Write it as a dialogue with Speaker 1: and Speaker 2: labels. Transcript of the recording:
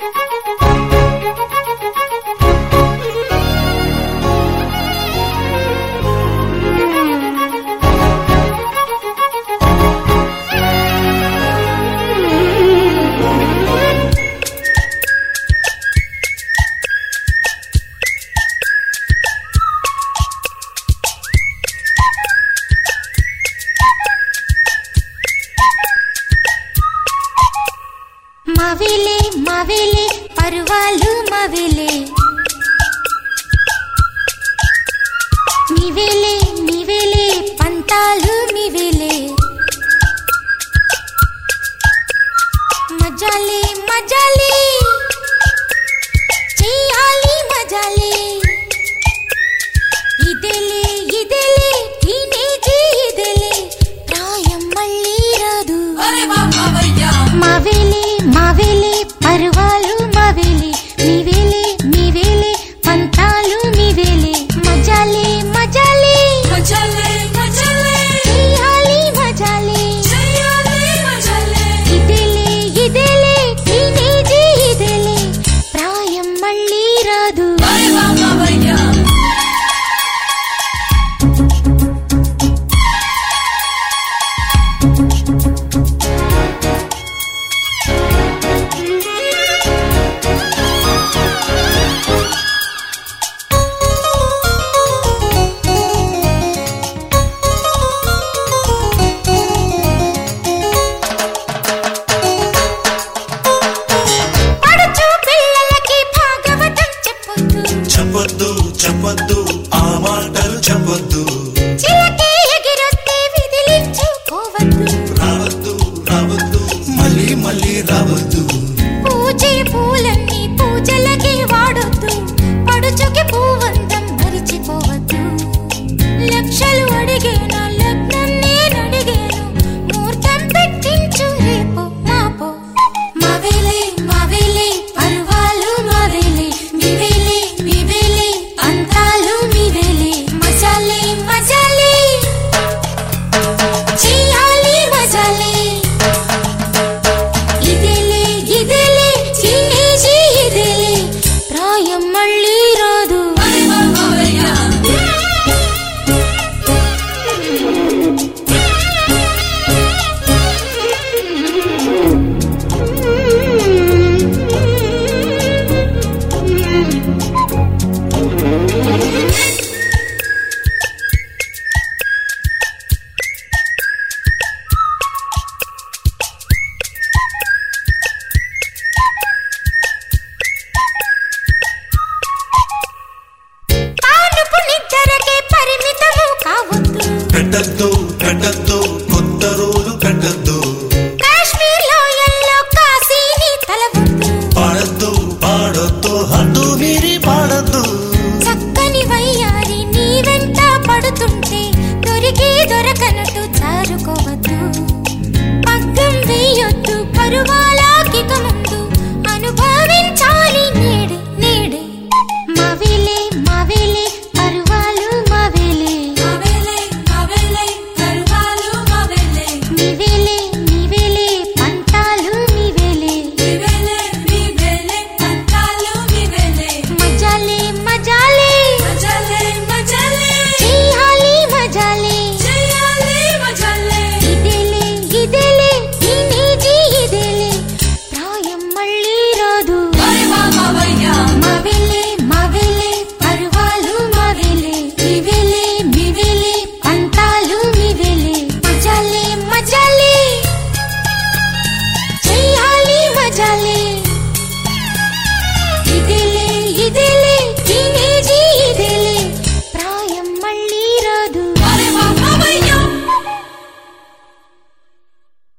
Speaker 1: మావేలే మావేలే పరువాలు మావేలే నీవేలే నీవేలే పంతాలు నీవేలే మజాలే మజాలే చెయ్యాలి మజాలే ఇదేలే ఇదేలే టీనేజీ ఇదేలే ప్రాయం మళ్ళీ రాదు మావేలే మావేలే పరువాలు మావేలే నీవేలే నీవేలే పంతాలు నీవేలే మజాలే మజాలే
Speaker 2: మజాలే మజాలే
Speaker 1: చెయ్యాలి మజాలే
Speaker 2: చెయ్యాలి మజాలే
Speaker 1: ఇదేలే ఇదేలే టీనేజీ ఇదేలే ప్రాయం మళ్ళీ రాదు పడుచు పిల్లలకి భాగవతం చెప్పొద్దు
Speaker 3: చెప్పొద్దు చెప్పొద్దు ఆ మాటలు చెప్పొద్దు
Speaker 1: చిలకే ఎగిరొస్తే విదిలించుకోవద్దు
Speaker 3: రావద్దు రావద్దు మళ్ళీ మళ్ళీ రావద్దు
Speaker 1: పూజే పూలన్నీ పూజలకి